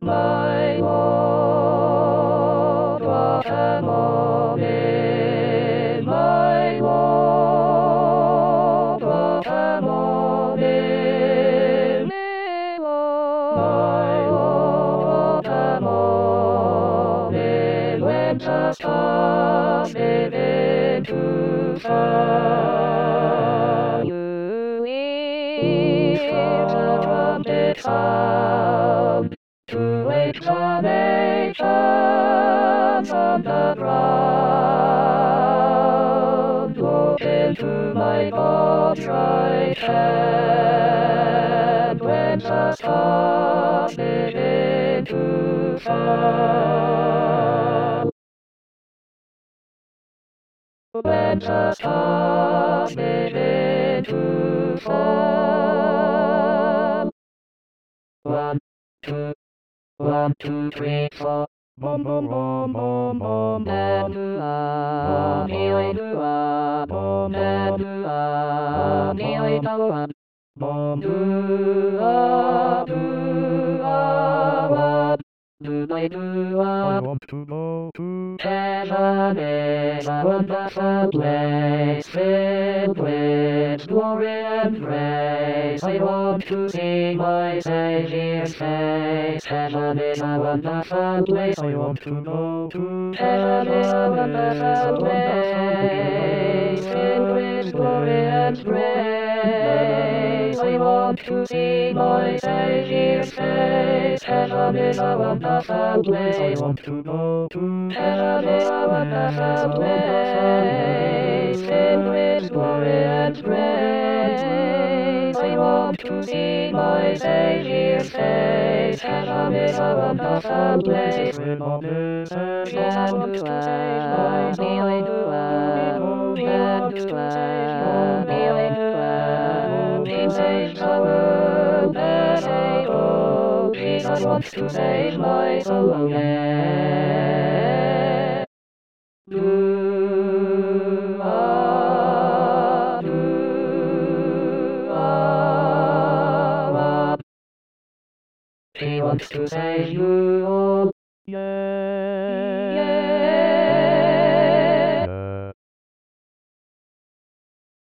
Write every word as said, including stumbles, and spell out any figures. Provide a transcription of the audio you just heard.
My Lord, what an honor, my Lord, what an honor, my Lord, what an honor, when the stars begin to shine, you hear the trumpet sound, to wake the nations underground. Look into my God's right hand, when the stars begin to shine. When the stars begin to shine. One, two, one, two, three, four. Boom, boom, boom, boom, boom, boom. Do ah, nearly do ah, boom, do ah, nearly do ah, boom, do ah, do ah, what? Do I do ah? I want to go to Heaven is a wonderful place, filled with glory and grace. I want to see my Savior's face. Heaven is a wonderful place. I want to go to Heaven is a wonderful place, place, filled with glory and grace. I want to see my Savior's face. Heaven is a wonderful place. I want to go to Heaven is a wonderful place, filled with glory and grace. I want to see my Savior's face. Heaven is a wonderful place. When on this earth I want to save my soul. I want to save my soul. He saves the world as I go. Jesus wants to save my soul, yeah. Do ah, do ah, he wants to save you all. yeah.